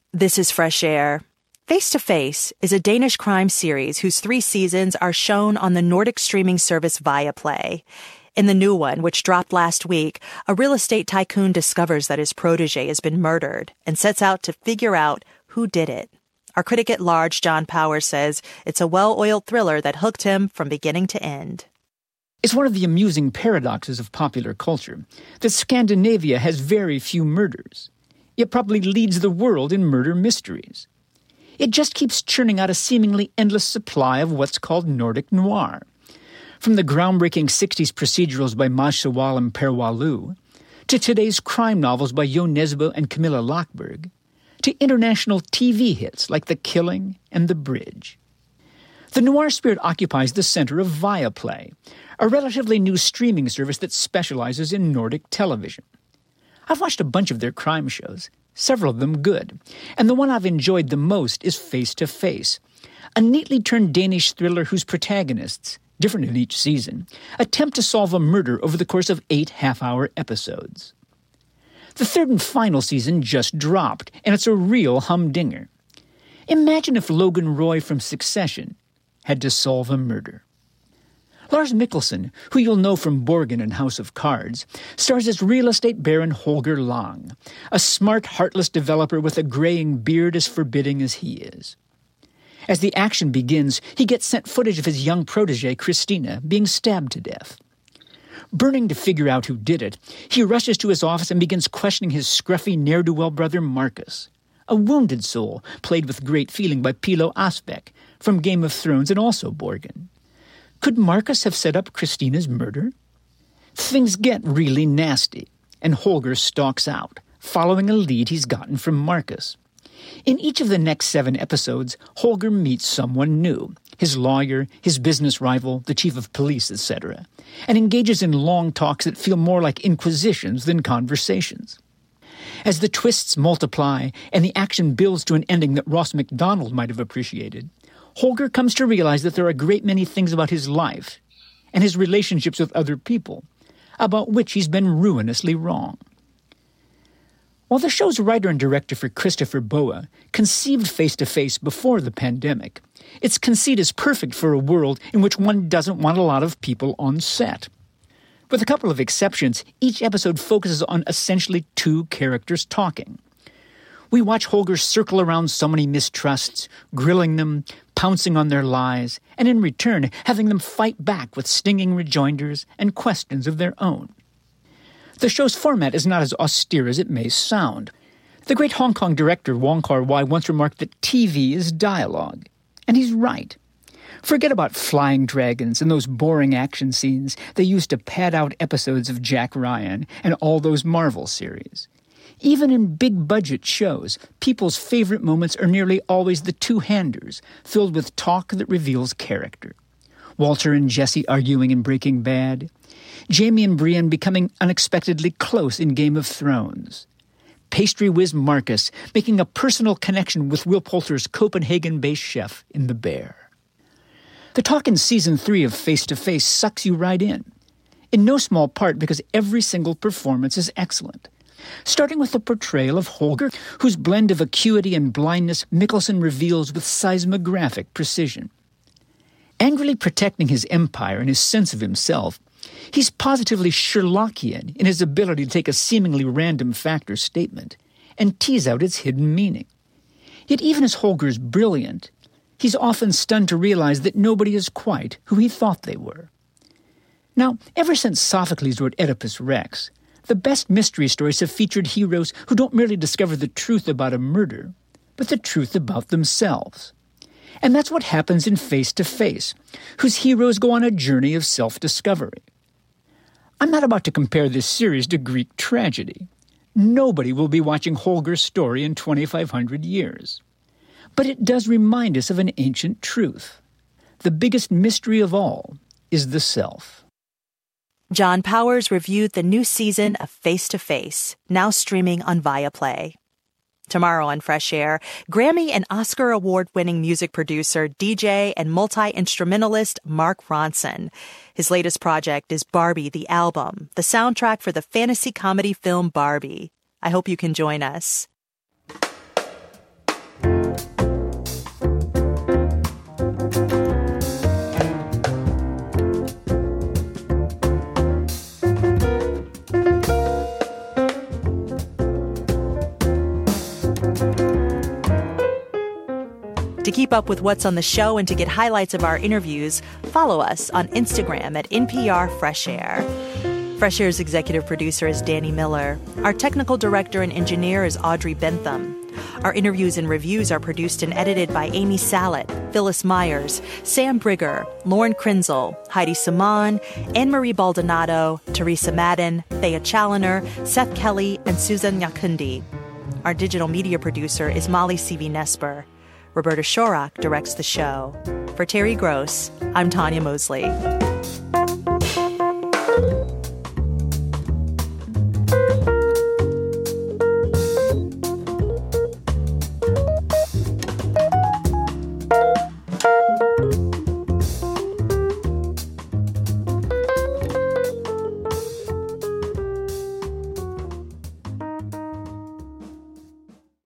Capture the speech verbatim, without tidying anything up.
This is Fresh Air. Face to Face is a Danish crime series whose three seasons are shown on the Nordic streaming service Viaplay. In the new one, which dropped last week, a real estate tycoon discovers that his protege has been murdered and sets out to figure out who did it. Our critic at large, John Powers, says it's a well-oiled thriller that hooked him from beginning to end. It's one of the amusing paradoxes of popular culture that Scandinavia has very few murders. It probably leads the world in murder mysteries. It just keeps churning out a seemingly endless supply of what's called Nordic noir. From the groundbreaking sixties procedurals by Maj Sawal and Per Wahlöö, to today's crime novels by Jo Nesbø and Camilla Lockberg, to international T V hits like The Killing and The Bridge. The noir spirit occupies the center of Viaplay, a relatively new streaming service that specializes in Nordic television. I've watched a bunch of their crime shows, several of them good, and the one I've enjoyed the most is Face to Face, a neatly turned Danish thriller whose protagonists, different in each season, attempt to solve a murder over the course of eight half-hour episodes. The third and final season just dropped, and it's a real humdinger. Imagine if Logan Roy from Succession had to solve a murder. Lars Mikkelsen, who you'll know from Borgen and House of Cards, stars as real estate baron Holger Lang, a smart, heartless developer with a graying beard as forbidding as he is. As the action begins, he gets sent footage of his young protege, Christina, being stabbed to death. Burning to figure out who did it, he rushes to his office and begins questioning his scruffy ne'er-do-well brother Marcus, a wounded soul played with great feeling by Pilo Asbæk from Game of Thrones and also Borgen. Could Marcus have set up Christina's murder? Things get really nasty, and Holger stalks out, following a lead he's gotten from Marcus. In each of the next seven episodes, Holger meets someone new, his lawyer, his business rival, the chief of police, et cetera, and engages in long talks that feel more like inquisitions than conversations. As the twists multiply and the action builds to an ending that Ross MacDonald might have appreciated, Holger comes to realize that there are a great many things about his life and his relationships with other people about which he's been ruinously wrong. While the show's writer and director for Christopher Boa conceived Face to Face before the pandemic, its conceit is perfect for a world in which one doesn't want a lot of people on set. With a couple of exceptions, each episode focuses on essentially two characters talking. We watch Holger circle around so many mistrusts, grilling them, pouncing on their lies, and in return having them fight back with stinging rejoinders and questions of their own. The show's format is not as austere as it may sound. The great Hong Kong director Wong Kar-wai once remarked that T V is dialogue, and he's right. Forget about flying dragons and those boring action scenes they used to pad out episodes of Jack Ryan and all those Marvel series. Even in big-budget shows, people's favorite moments are nearly always the two-handers, filled with talk that reveals character. Walter and Jesse arguing in Breaking Bad. Jamie and Brienne becoming unexpectedly close in Game of Thrones. Pastry whiz Marcus making a personal connection with Will Poulter's Copenhagen-based chef in The Bear. The talk in Season three of Face to Face sucks you right in, in no small part because every single performance is excellent. Starting with the portrayal of Holger, whose blend of acuity and blindness Mikkelsen reveals with seismographic precision. Angrily protecting his empire and his sense of himself, he's positively Sherlockian in his ability to take a seemingly random fact or statement and tease out its hidden meaning. Yet even as Holger's brilliant, he's often stunned to realize that nobody is quite who he thought they were. Now, ever since Sophocles wrote Oedipus Rex, the best mystery stories have featured heroes who don't merely discover the truth about a murder, but the truth about themselves. And that's what happens in Face to Face, whose heroes go on a journey of self-discovery. I'm not about to compare this series to Greek tragedy. Nobody will be watching Holger's story in twenty-five hundred years. But it does remind us of an ancient truth. The biggest mystery of all is the self. John Powers reviewed the new season of Face to Face, now streaming on Viaplay. Tomorrow on Fresh Air, Grammy and Oscar award-winning music producer, D J, and multi-instrumentalist Mark Ronson. His latest project is Barbie the Album, the soundtrack for the fantasy comedy film Barbie. I hope you can join us. To keep up with what's on the show and to get highlights of our interviews, follow us on Instagram at N P R Fresh Air. Fresh Air's executive producer is Danny Miller. Our technical director and engineer is Audrey Bentham. Our interviews and reviews are produced and edited by Amy Salet, Phyllis Myers, Sam Brigger, Lauren Krenzel, Heidi Saman, Anne-Marie Baldonado, Teresa Madden, Thea Challoner, Seth Kelly, and Susan Nyakundi. Our digital media producer is Molly C V Nesper. Roberta Shorak directs the show. For Terry Gross, I'm Tanya Mosley.